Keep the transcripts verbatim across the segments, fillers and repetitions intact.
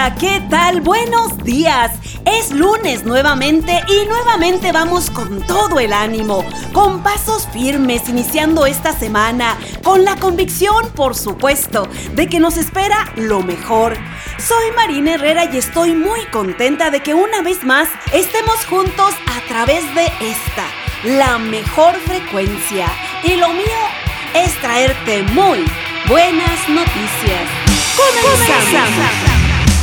Hola, ¿qué tal? Buenos días. Es lunes nuevamente y nuevamente vamos con todo el ánimo, con pasos firmes, iniciando esta semana, con la convicción, por supuesto, de que nos espera lo mejor. Soy Marina Herrera y estoy muy contenta de que una vez más estemos juntos a través de esta, la mejor frecuencia. Y lo mío es traerte muy buenas noticias. ¡Comenzamos! ¡Comenzamos!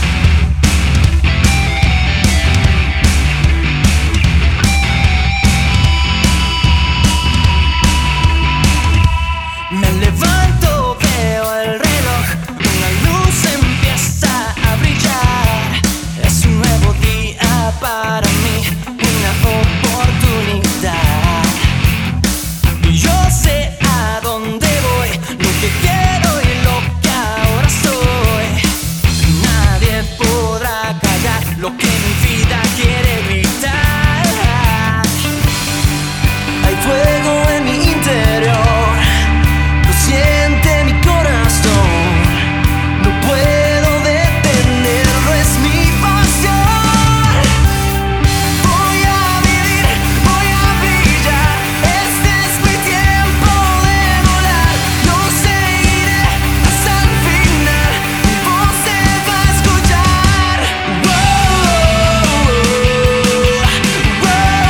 Me levanto, veo el reloj, una luz empieza a brillar. Es un nuevo día para mí, una oportunidad. Y yo sé a dónde voy, lo que quiero y lo que ahora soy. Nadie podrá callar lo que mi vida quiere gritar. Hay fuego en mi interior, siente mi corazón, no puedo detenerlo, es mi pasión. Voy a vivir, voy a brillar, este es mi tiempo de volar. Yo seguiré hasta el final, mi voz se va a escuchar. Wow, wow,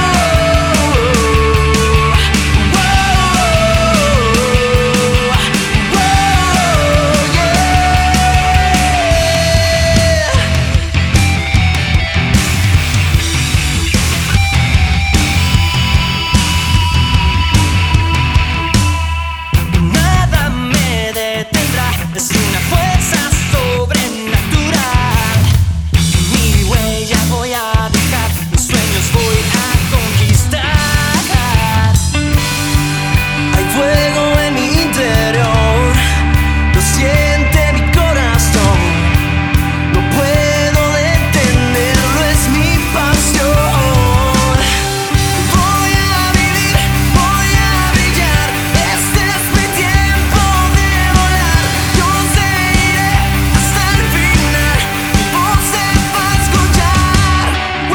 nada me detendrá, es una fuerza sobrenatural. Mi huella voy a dejar, mis sueños voy a conquistar. Hay fuego en mi interior, lo siente mi corazón, no puedo detenerlo, es mi pasión. Voy a vivir, voy a brillar, este es mi tiempo de volar. Yo seguiré hasta el final, mi voz se va a escuchar. Wow,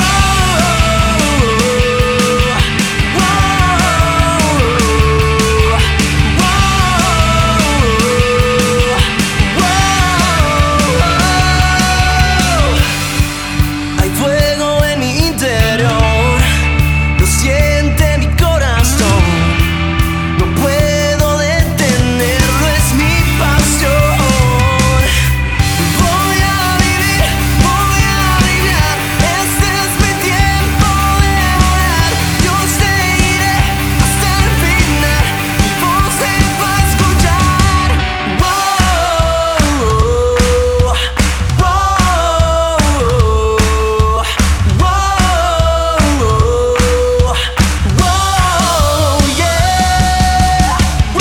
wow, wow. Hay fuego en mi interior, lo siente mi corazón, no puedo detenerlo, es mi pasión. Voy a vivir, voy a brillar, este es mi tiempo de volar. Yo seguiré hasta el final, mi voz se va a escuchar. Wow, wow, wow, wow, yeah. Wow,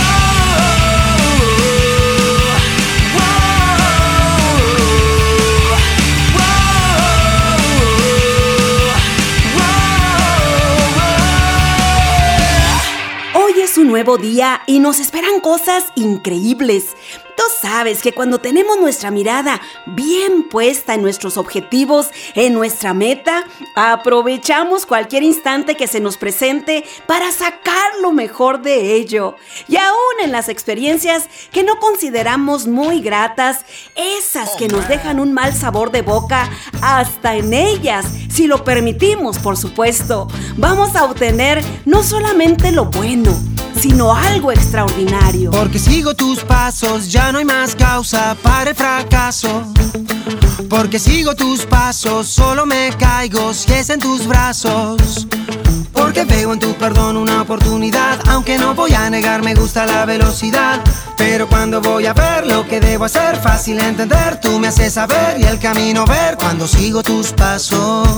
Hoy es un nuevo día y nos esperan cosas increíbles. Tú sabes que cuando tenemos nuestra mirada bien puesta en nuestros objetivos, en nuestra meta, aprovechamos cualquier instante que se nos presente para sacar lo mejor de ello. Y aún en las experiencias que no consideramos muy gratas, esas que nos dejan un mal sabor de boca, hasta en ellas, si lo permitimos, por supuesto, vamos a obtener no solamente lo bueno, sino algo extraordinario. Porque sigo tus pasos, ya no hay más causa para el fracaso. Porque sigo tus pasos, solo me caigo si es en tus brazos. Porque veo en tu perdón una oportunidad, aunque no voy a negar, me gusta la velocidad. Pero cuando voy a ver lo que debo hacer, fácil entender, tú me haces saber y el camino ver cuando sigo tus pasos.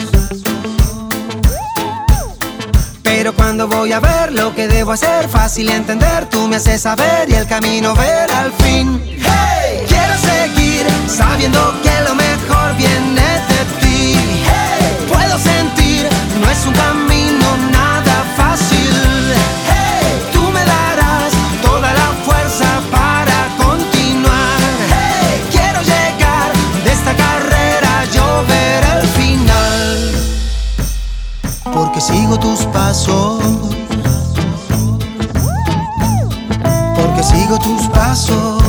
Pero cuando voy a ver lo que debo hacer, fácil entender, tú me haces saber y el camino ver al fin. Hey, quiero seguir sabiendo que lo mejor viene de ti. Hey, puedo sentir, no es un camino nada fácil. Hey, tú me darás toda la fuerza para continuar. Hey, quiero llegar de esta carrera pasos.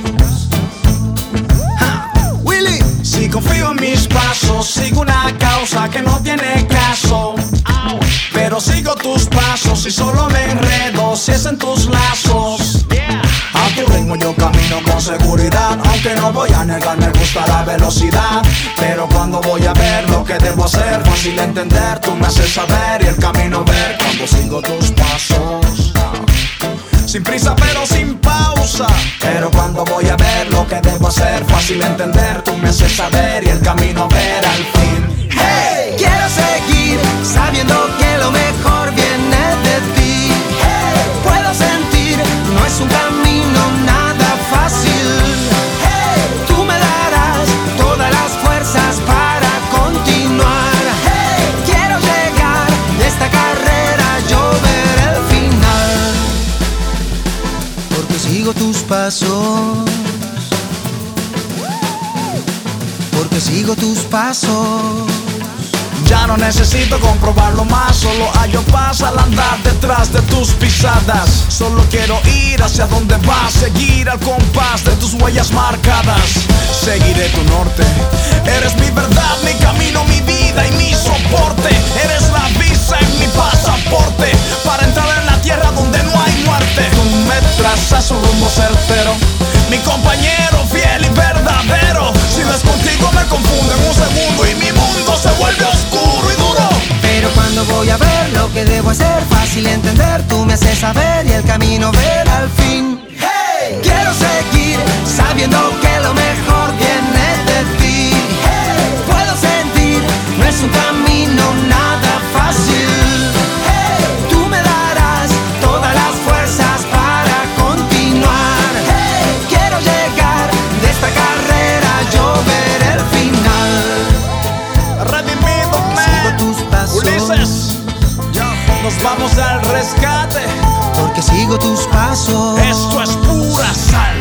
Ja, Willy. Si confío en mis pasos, sigo una causa que no tiene caso. Pero sigo tus pasos y solo me enredo si es en tus lazos. A tu ritmo yo camino con seguridad, aunque no voy a negar, me gusta la velocidad. Pero cuando voy a ver lo que debo hacer, fácil entender, tú me haces saber y el camino ver. Cuando sigo tus pasos, sin prisa pero sin pausa. Pero cuando voy a ver lo que debo hacer, fácil entender, tú me haces saber y el camino ver al fin. Hey, quiero seguir sabiendo que lo mejor viene de ti. Hey, puedo sentir, no es un camino nada fácil. Hey, tú me darás todas las fuerzas para continuar. Hey, quiero llegar de esta carrera, yo ver el final. Porque sigo tus pasos. Porque sigo tus pasos. Ya no necesito comprobarlo más, solo hallo paz al andar detrás de tus pisadas. Solo quiero ir hacia donde vas, seguir al compás de tus huellas marcadas. Seguiré tu norte, eres mi verdad, mi camino, mi vida y mi soporte. Eres la visa en mi pasaporte, para entrar en la tierra donde no hay muerte. Tú me trazas un rumbo certero, mi compañero fiel y verdadero. Si ves contigo me confundo en un segundo y mi mundo se vuelve oscuro y duro. Pero cuando voy a ver lo que debo hacer, fácil entender, tú me haces saber y el camino ver al fin. Hey, quiero seguir sabiendo que lo mejor viene de ti. Hey, puedo sentir, no es un camino nada fácil. Hey, tú me darás todas las fuerzas para continuar. Hey, quiero llegar de esta carrera, yo ver el final. Redimido, man. Tus pasos. Ulises, nos vamos al rescate. Porque sigo tus pasos. Esto es pura sal.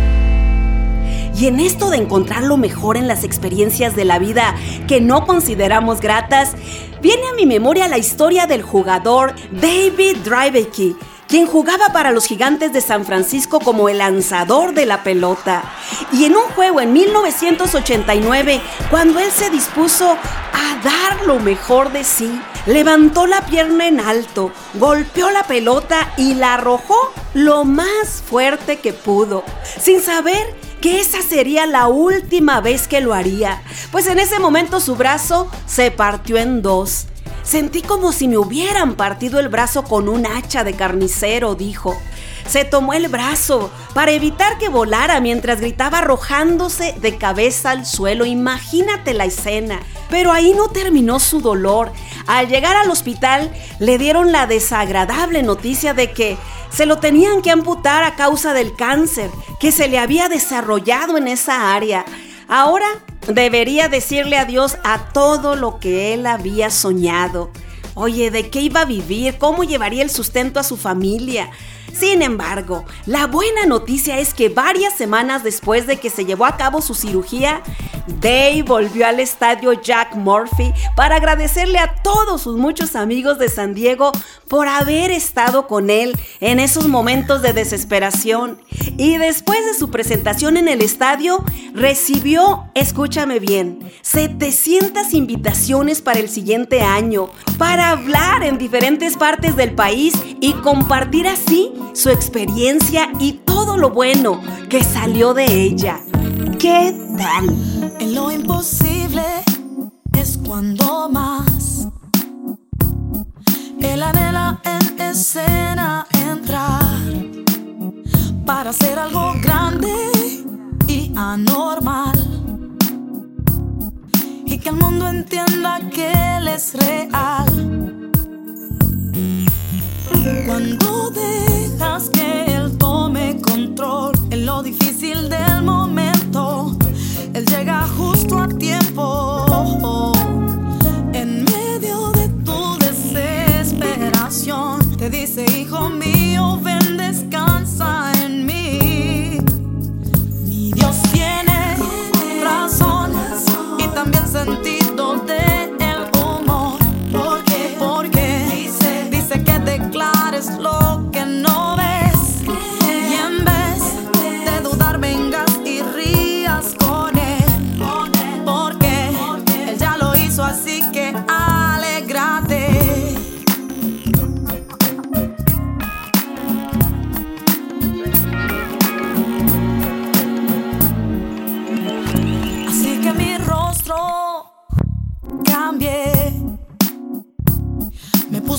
Y en esto de encontrar lo mejor en las experiencias de la vida que no consideramos gratas, viene a mi memoria la historia del jugador David Dravecky, quien jugaba para los Gigantes de San Francisco como el lanzador de la pelota. Y en un juego en mil novecientos ochenta y nueve, cuando él se dispuso a dar lo mejor de sí, levantó la pierna en alto, golpeó la pelota y la arrojó lo más fuerte que pudo, sin saber que esa sería la última vez que lo haría, pues en ese momento su brazo se partió en dos. Sentí como si me hubieran partido el brazo con un hacha de carnicero, dijo. Se tomó el brazo para evitar que volara mientras gritaba arrojándose de cabeza al suelo. Imagínate la escena. Pero ahí no terminó su dolor. Al llegar al hospital le dieron la desagradable noticia de que se lo tenían que amputar a causa del cáncer que se le había desarrollado en esa área. Ahora debería decirle adiós a todo lo que él había soñado. Oye, ¿de qué iba a vivir? ¿Cómo llevaría el sustento a su familia? Sin embargo, la buena noticia es que varias semanas después de que se llevó a cabo su cirugía, Dave volvió al estadio Jack Murphy para agradecerle a todos sus muchos amigos de San Diego por haber estado con él en esos momentos de desesperación. Y después de su presentación en el estadio, recibió, escúchame bien, setecientas invitaciones para el siguiente año para hablar en diferentes partes del país y compartir así su experiencia y todo lo bueno que salió de ella. ¿Qué tal? En lo imposible es cuando más él anhela en escena entrar para hacer algo grande y anormal, y que el mundo entienda que él es real. Cuando dejas que él tome control en lo difícil del momento, él llega justo a tiempo. En medio de tu desesperación, te dice: hijo mío, ven, descansa en mí. Mi Dios tiene razón y también sentido del humor. ¿Por qué? Porque dice, dice que declares lo que no ves.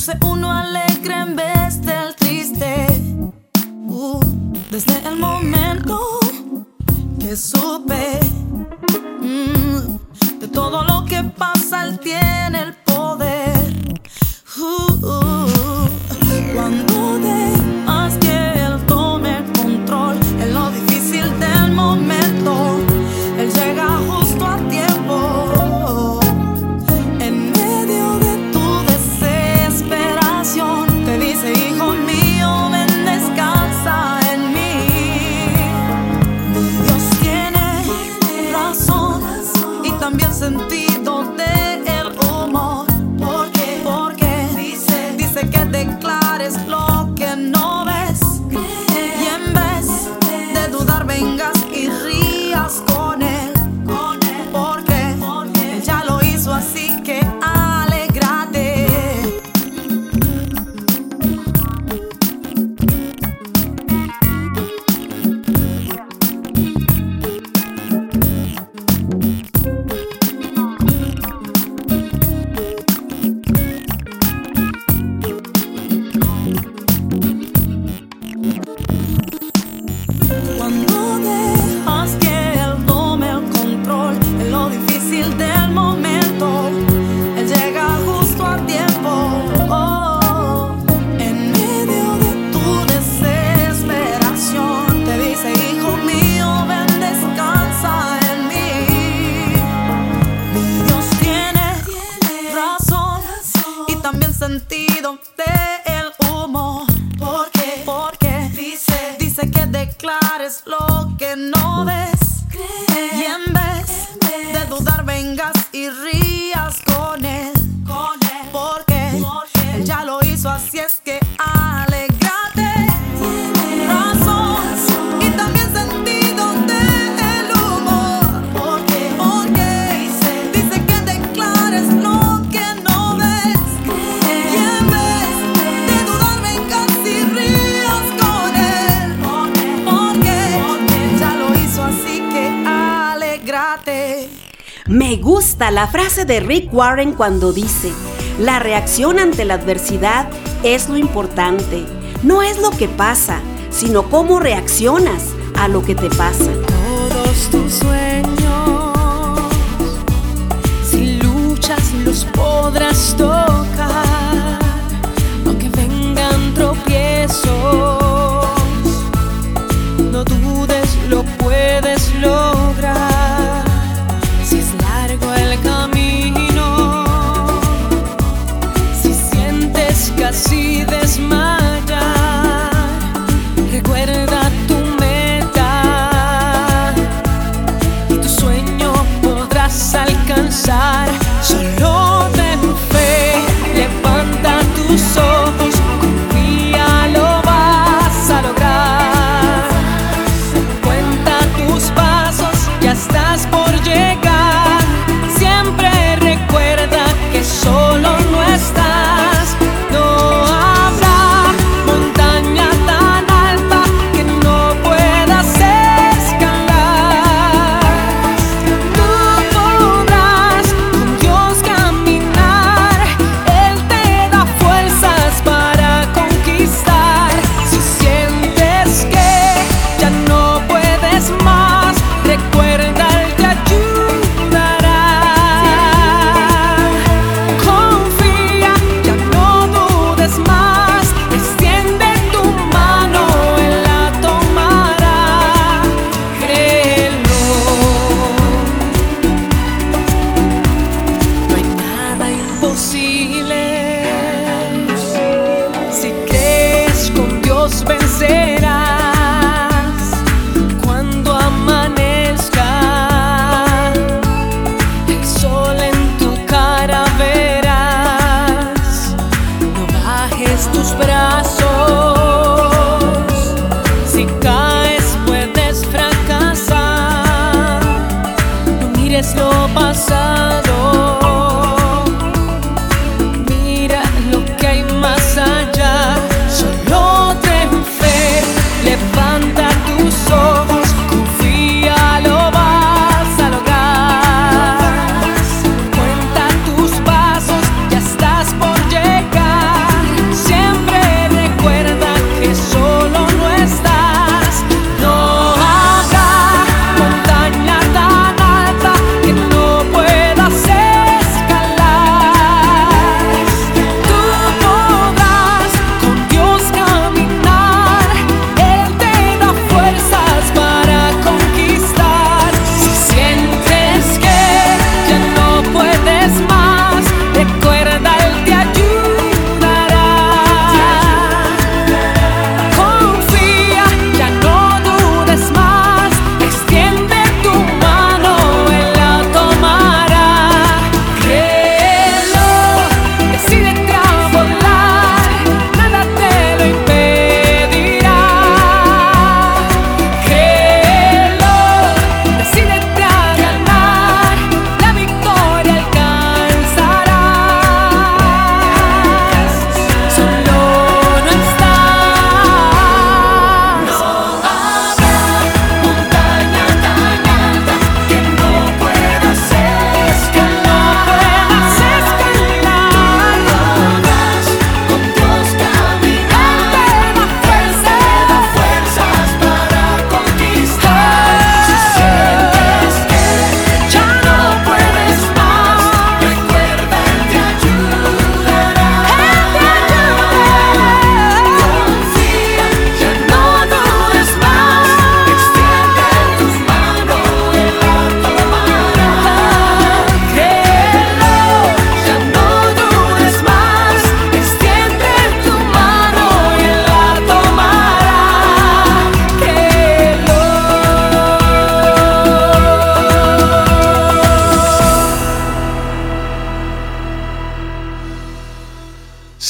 Luce uno alegre en vez del triste. uh, Desde el momento que supe mm, de todo lo que pasa, él tiene el poder. uh, uh, Cuando dejas que él tome el control en lo difícil del momento, él llega justo a tiempo. En medio de tu desesperación, te dice: hijo mío, ven, descansa en mí. Mi Dios tiene razón y también sentido del humor. Porque, porque dice, dice que declares lo que no ves. Y en vez de dudar, vengas y rías con él. Porque él ya lo hizo, así que alégrate. Cuando dejas que él tome el control en lo difícil del momento, él llega justo a tiempo. Oh, en medio de tu desesperación, te dice: hijo mío, ven, descansa en mí. Mi Dios tiene razón y también sentido del humor. Porque, porque dice, dice que declares lo que no ves. Y en vez de dudar, vengas y rías con él. Porque él ya lo hizo, así es que alégrate. Razón y también sentido del humor. Porque, porque dice, dice que declares lo que no ves. Y en vez de dudar, vengas y rías con él. Porque él ya lo hizo, así que alégrate. Me gusta la frase de Rick Warren cuando dice: la reacción ante la adversidad es lo importante. No es lo que pasa, sino cómo reaccionas a lo que te pasa. Todos tus sueños, si luchas los podrás tocar, aunque vengan tropiezos, no dudes, lo puedes lograr. Si es largo el camino, si sientes casi desmayar, recuerda tu meta y tu sueño podrás alcanzar. Solo ten fe, levanta tus ojos, confía, lo vas a lograr. Cuenta tus pasos, ya estás por llegar. Siempre recuerda que solo no estás. No habrá montaña tan alta que no puedas escalar. Tú podrás con Dios caminar.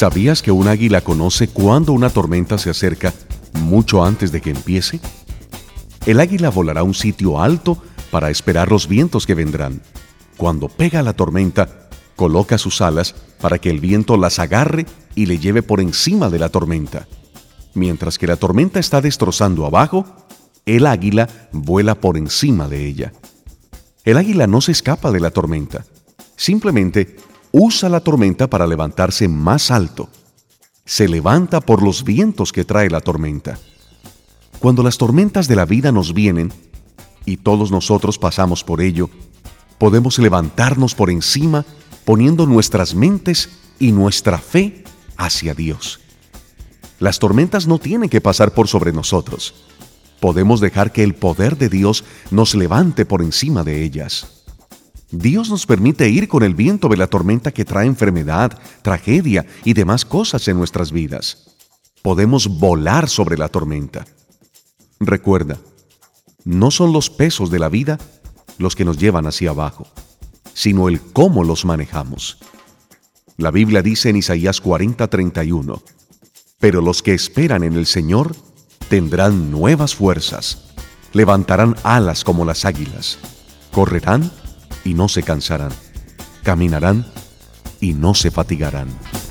¿Sabías que un águila conoce cuándo una tormenta se acerca mucho antes de que empiece? El águila volará a un sitio alto para esperar los vientos que vendrán. Cuando pega la tormenta, coloca sus alas para que el viento las agarre y le lleve por encima de la tormenta. Mientras que la tormenta está destrozando abajo, el águila vuela por encima de ella. El águila no se escapa de la tormenta. Simplemente usa la tormenta para levantarse más alto. Se levanta por los vientos que trae la tormenta. Cuando las tormentas de la vida nos vienen, y todos nosotros pasamos por ello, podemos levantarnos por encima poniendo nuestras mentes y nuestra fe hacia Dios. Las tormentas no tienen que pasar por sobre nosotros. Podemos dejar que el poder de Dios nos levante por encima de ellas. Dios nos permite ir con el viento de la tormenta que trae enfermedad, tragedia y demás cosas en nuestras vidas. Podemos volar sobre la tormenta. Recuerda, no son los pesos de la vida los que nos llevan hacia abajo, sino el cómo los manejamos. La Biblia dice en Isaías cuarenta, treinta y uno, pero los que esperan en el Señor tendrán nuevas fuerzas, levantarán alas como las águilas, correrán y no se cansarán, caminarán y no se fatigarán.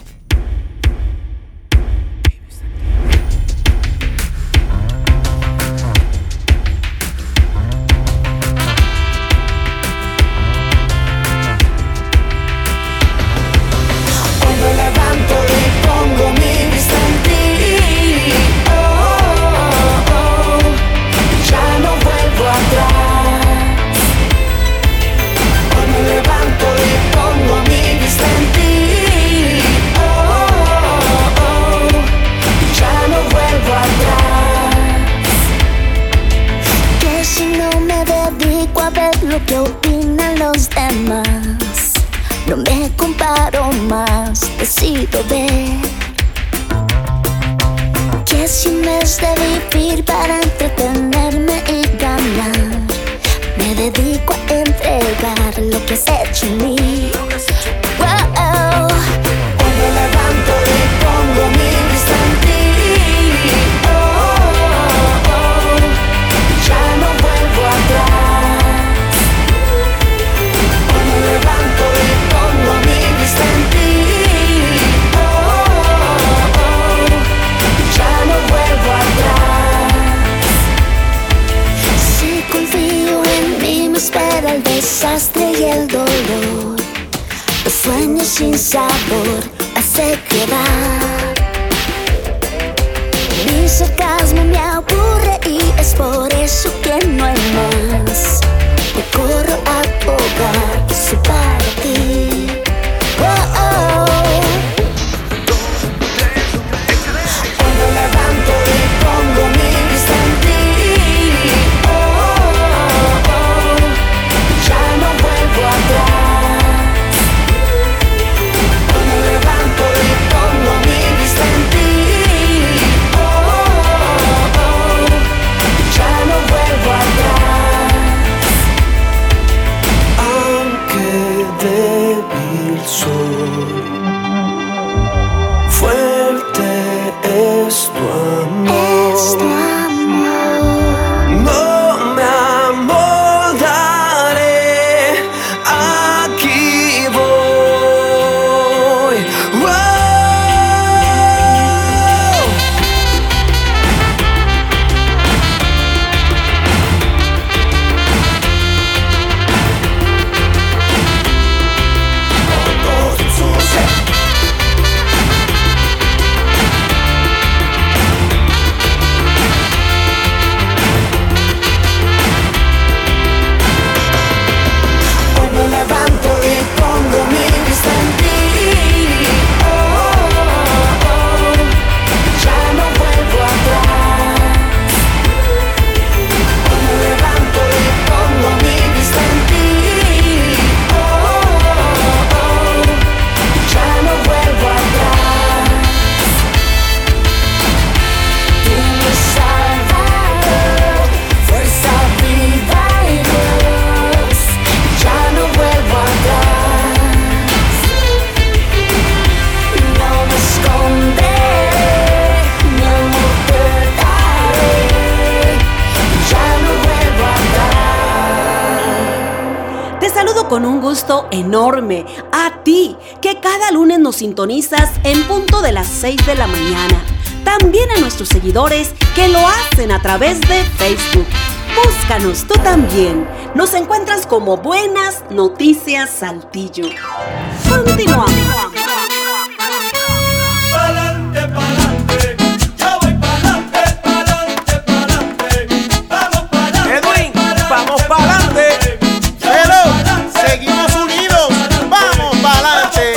Lo que opinan los demás, no me comparo más, decido ver que si en vez de vivir para entretenerme y ganar, me dedico a entregar lo que has hecho en mí. Wow. Cuando levanto y pongo mi vista en ti, oh, oh, oh, ya no vuelvo atrás. Espera el desastre y el dolor, los sueños sin sabor, la sequedad. Mi sarcasmo me aburre y es por eso que no hay más. Me corro a ahogar, que soy para ti. Oh, oh. Cuando levanto y pongo mi vista en ti, ya no vuelvo atrás. con un gusto enorme a ti, que cada lunes nos sintonizas en punto de las seis de la mañana. También a nuestros seguidores que lo hacen a través de Facebook. Búscanos tú también. Nos encuentras como Buenas Noticias Saltillo. Continuamos. Pa'lante, pa'lante, yo voy pa'lante, pa'lante, pa'lante. Vamos pa'lante. Edwin, vamos pa'lante. Pero seguimos unidos. Vamos pa'lante.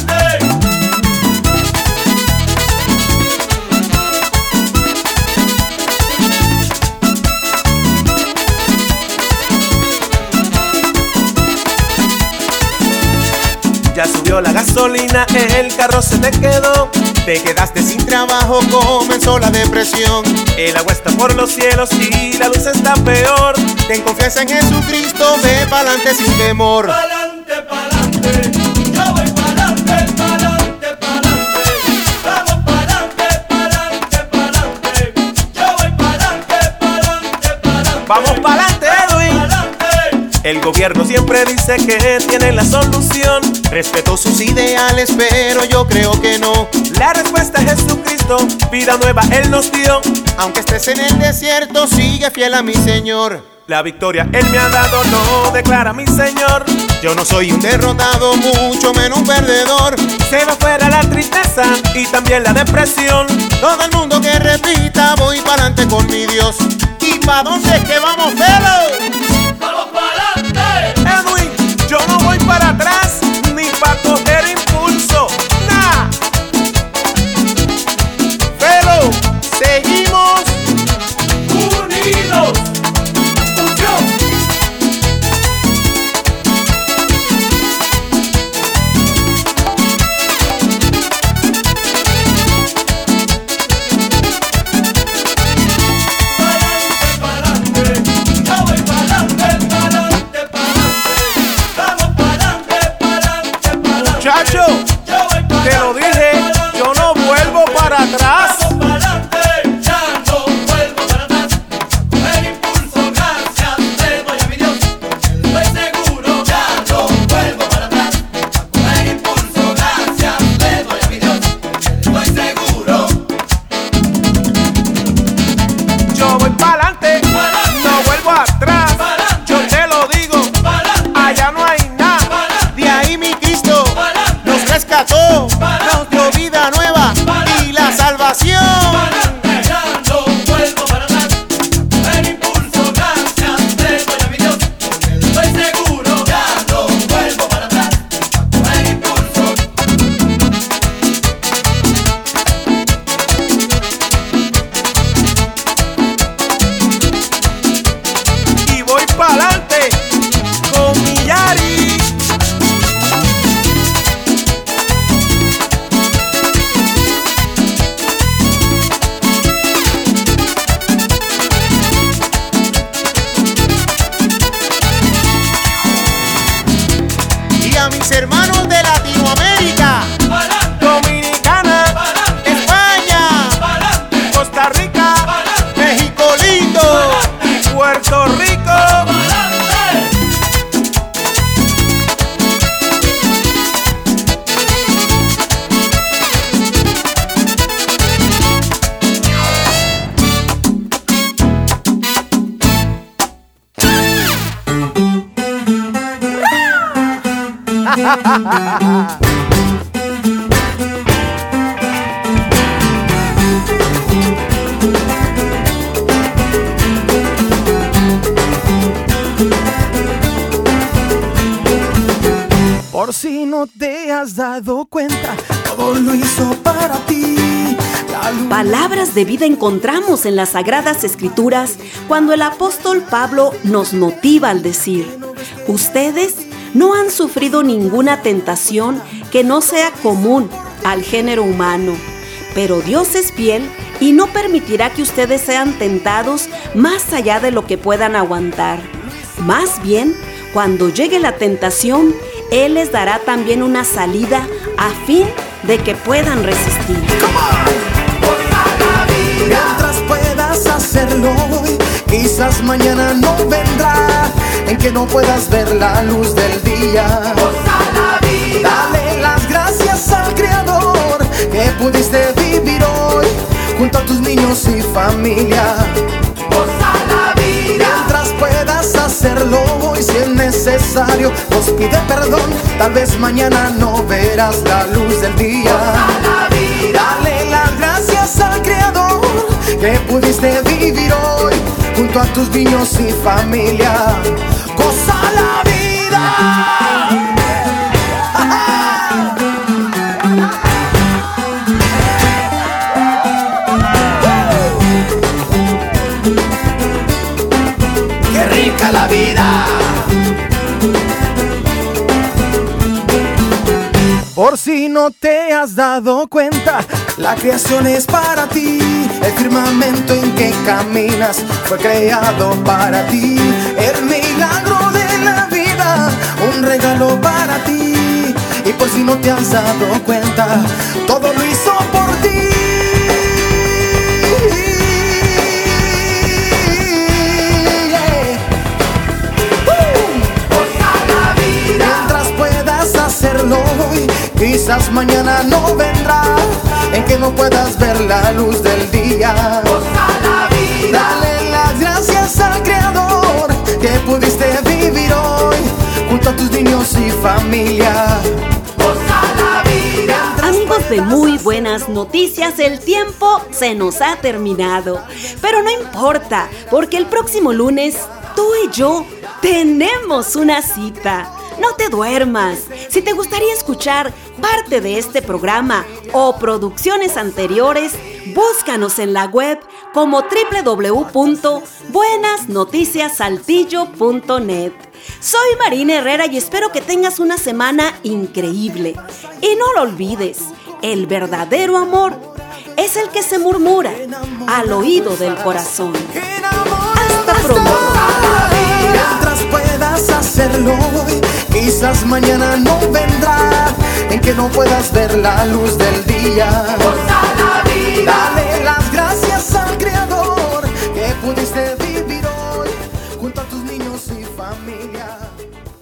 Ya subió la gasolina, el carro se te quedó. Te quedaste sin trabajo, comenzó la depresión. El agua está por los cielos y la luz está peor. Ten confianza en Jesucristo, ve pa'lante sin temor. Pa'lante, pa'lante, yo voy pa'lante, pa'lante, pa'lante. Vamos pa'lante, pa'lante, pa'lante. Yo voy pa'lante, pa'lante, pa'lante. Vamos pa'lante, Edwin. El gobierno siempre dice que tiene la solución. Respeto sus ideales, pero yo creo que no. La respuesta es Jesucristo, vida nueva Él nos dio. Aunque estés en el desierto, sigue fiel a mi Señor. La victoria Él me ha dado, lo declara mi Señor. Yo no soy un derrotado, mucho menos un perdedor. Se va fuera la tristeza y también la depresión. Todo el mundo que repita, voy pa'lante con mi Dios. ¿Y pa' dónde es que vamos, Felo? ¡Vamos pa'lante! Edwin, yo no voy para atrás ni pa' coger impulso. Nah. Pero seguimos unidos. Unión. Muchacho, te lo dije, yo no vuelvo para atrás. Vamos pa'lante, ya no vuelvo para atrás. El impulso, gracias, le doy a mi Dios. Estoy seguro, ya no vuelvo para atrás. El impulso, gracias, le doy a mi Dios. Estoy seguro. Yo voy pa'lante, no vuelvo atrás. Yo te lo digo, allá no hay nada. De ahí mi Cristo nos rescató, nos dio vida nueva y la salvación. Ya no vuelvo para atrás. El impulso, gracias, le doy a mi Dios. Estoy seguro, ya no vuelvo para atrás. El impulso. Y voy pa'lante con mi Yari. Y a mis hermanos de Latinoamérica, Dominicana, España, Costa Rica, México lindo y Puerto Rico. Por si no te has dado cuenta, todo lo hizo para ti. La luna- Palabras de vida encontramos en las Sagradas Escrituras cuando el apóstol Pablo nos motiva al decir: ustedes no han sufrido ninguna tentación que no sea común al género humano, pero Dios es fiel y no permitirá que ustedes sean tentados más allá de lo que puedan aguantar. Más bien, cuando llegue la tentación, Él les dará también una salida a fin de que puedan resistir. Mientras puedas hacerlo hoy, quizás mañana no vendrá. En que no puedas ver la luz del día. Goza la vida. Dale las gracias al Creador que pudiste vivir hoy junto a tus niños y familia. Goza la vida. Mientras puedas hacerlo hoy, si es necesario, pues pide perdón. Tal vez mañana no verás la luz del día. Goza la vida. Dale las gracias al Creador que pudiste vivir hoy junto a tus niños y familia. Goza la vida. Qué rica la vida. Por si no te has dado cuenta, la creación es para ti. El firmamento en que caminas fue creado para ti. El milagro de la vida, un regalo para ti. Y por si no te has dado cuenta, todo lo hizo por ti. Yeah. Goza la vida. Mientras puedas hacerlo hoy, quizás mañana no vendrá, en que no puedas ver la luz del día. Goza la vida. Dale las gracias al Creador que pudiste vivir hoy junto a tus niños y familia. Goza la vida. Amigos de Muy Buenas Noticias, el tiempo se nos ha terminado. Pero no importa, porque el próximo lunes tú y yo tenemos una cita. No te duermas. Si te gustaría escuchar parte de este programa o producciones anteriores, búscanos en la web como doble u doble u doble u punto buenas noticias saltillo punto net. Soy Marina Herrera y espero que tengas una semana increíble. Y no lo olvides, el verdadero amor es el que se murmura al oído del corazón. Hasta pronto. Mientras puedas hacerlo hoy, quizás mañana no vendrá, en que no puedas ver la luz del día. Goza la vida. Dale las gracias al Creador que pudiste vivir hoy junto a tus niños y familia.